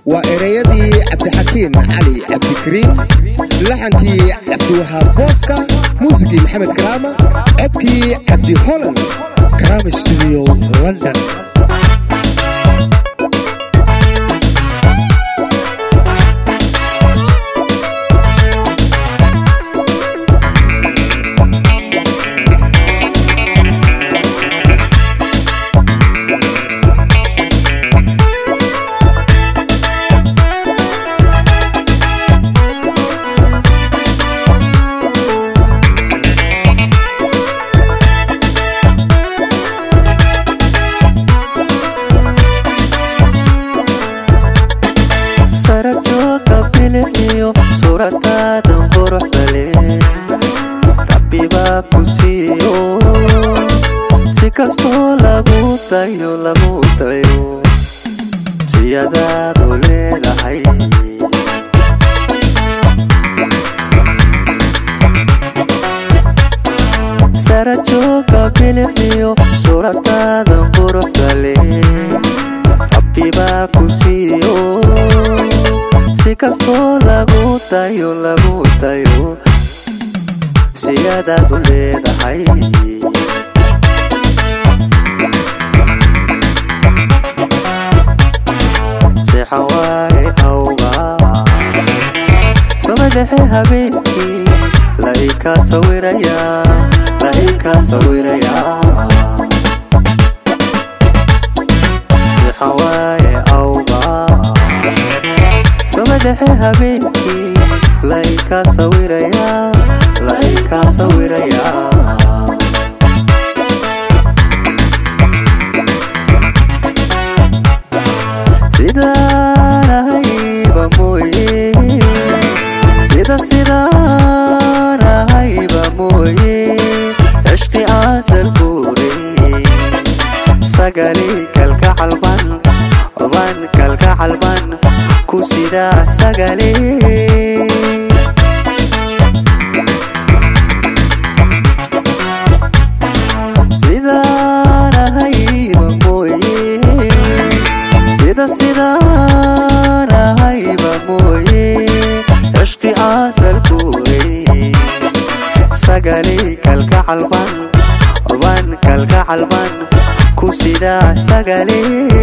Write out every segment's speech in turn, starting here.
وإريدي عبد الحكيم علي عبد الكريم لحنكي عبد الوهاب بوسكا موسيقي محمد كرامة عبكي عبد هولند كرامة استوديو لندن. suratadan quruxdale Rabbi baa ku siiyo si kastoo lagu tayo siyadaad u leedahay sara jooga bilixiyo suratadan quruxdale Rabbi baa ku siiyo si kastoo lagu tayo siyadaad u leedahay sixawaaye awga sabadexe habeenkii la ika sawiraya sixawaaye awga sabadexe habeenkii la ika sawiraya sidaanahayba mooye cishqi aasal buure sagali kalgacalban ku sidaa sagali sidaanahayba mooye cishqi aasal buure sagali kalgacalban ku sidaa sagali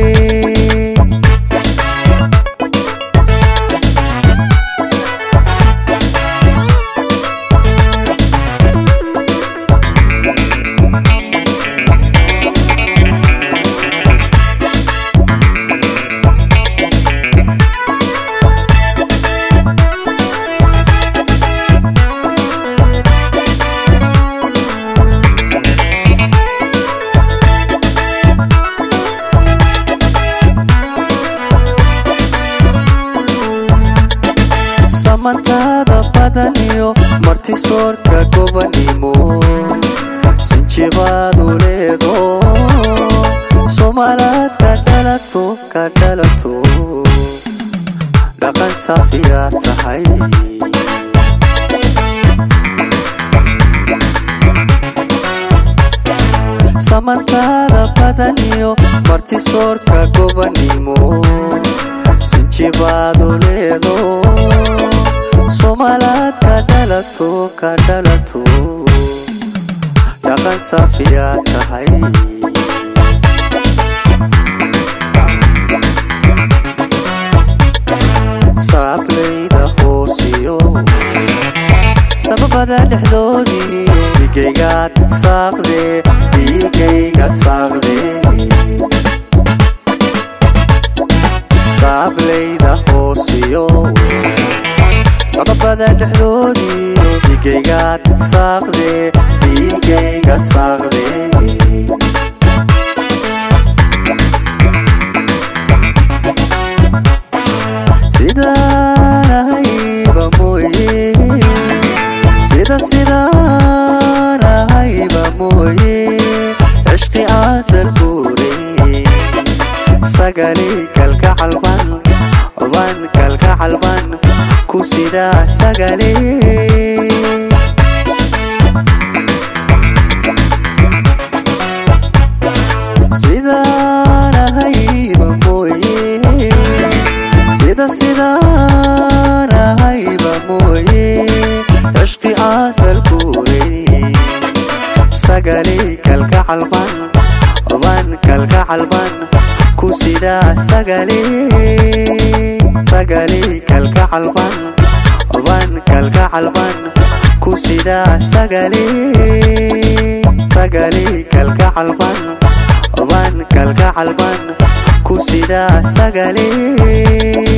mantada badaniyo marti soorka gobanimo sinjibaadu leedo Somalaad ka dhalato dhaqan saafiyaa tahay samantada badaniyo marti soorka gobanimo sinjibaadu leedo Somalaad ka dhalato dhaqan saafiyaa tahay saablayda hoosiyo sababada dhexdoodii dhigaygaad saaqde saablayda hoosiyo sababada dhexdoodii dhigaygaad saaqde sidaanahayba mooye cishqi aasal buure sagali kalgacalban ku sidaa sagali sagali kalka halban van kalka halban kusida sagali kalka halban van kalka halban kusida sagali kalka halban van kalka halban kusida sagali